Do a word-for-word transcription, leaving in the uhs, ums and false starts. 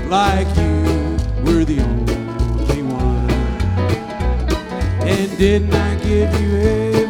like you were the only one. And didn't I give you everything?